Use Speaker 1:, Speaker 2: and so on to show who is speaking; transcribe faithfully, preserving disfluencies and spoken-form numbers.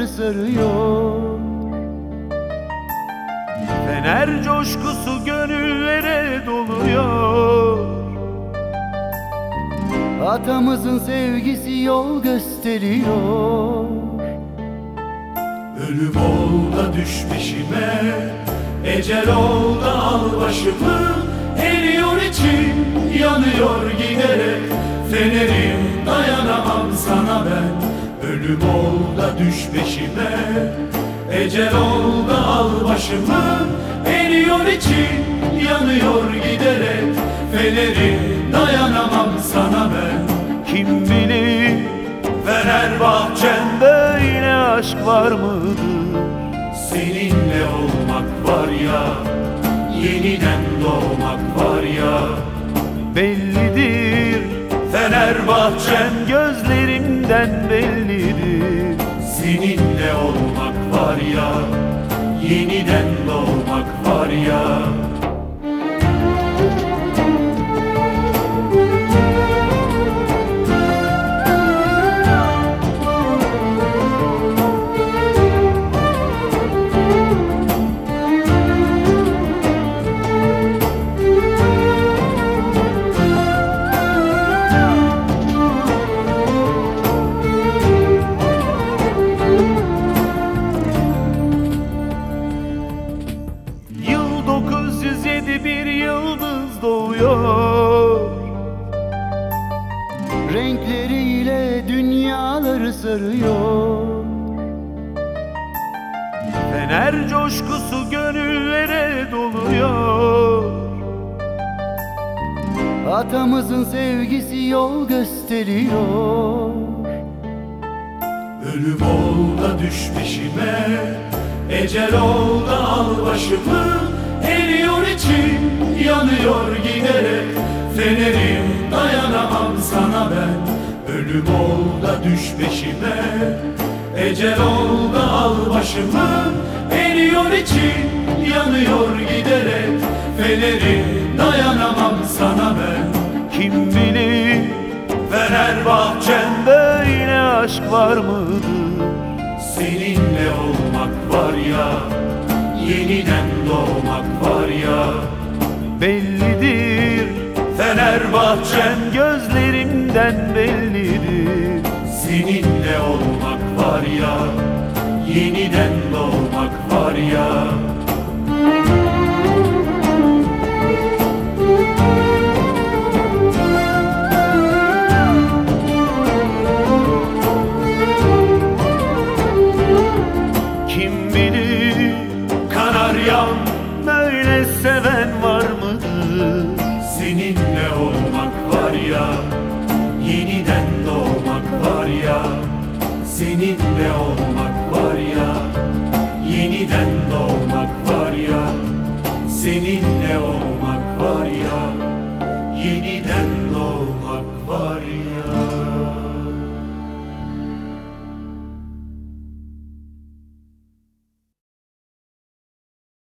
Speaker 1: dünyaları sarıyor.
Speaker 2: Fener coşkusu gönüllere doluyor.
Speaker 1: Atamızın sevgisi yol gösteriyor.
Speaker 3: Ölüm ol da düş peşime, ecel ol da al başımı. Eriyor içim, yanıyor giderek, fenerim dayanamam sana ben. Ölüm ol da düş peşime, ecel ol da al başımı. Eriyor içim, yanıyor giderek, fenerim dayanamam sana ben.
Speaker 2: Kim bilir
Speaker 3: Fenerbahçem
Speaker 2: böyle aşk var mıdır?
Speaker 3: seninle olmak var ya, yeniden doğmak var ya.
Speaker 2: Bellidir
Speaker 3: Fenerbahçem
Speaker 2: gözlerimden bellidir.
Speaker 3: seninle olmak var ya, yeniden doğmak var ya.
Speaker 2: Yıl dokuz yüz yedi bir yıldız doğuyor.
Speaker 1: Renkleriyle dünyaları sarıyor.
Speaker 2: Fener coşkusu gönüllere doluyor.
Speaker 1: Atamızın sevgisi yol gösteriyor.
Speaker 3: Ölüm ol da düş peşime, ecel ol da al başımı. Eriyor içim, yanıyor giderek, fenerim dayanamam sana ben. Ölüm ol da düş peşime, ecel ol da al başımı. Eriyor içim, yanıyor giderek, fenerim dayanamam sana ben.
Speaker 2: Kim bilir
Speaker 3: Fenerbahçem
Speaker 2: böyle aşk var mıdır?
Speaker 3: seninle olmak var ya, yeniden doğmak var ya.
Speaker 2: Bellidir
Speaker 3: Fenerbahçem
Speaker 2: gözlerimden bellidir.
Speaker 3: seninle olmak var ya, yeniden doğmak var ya.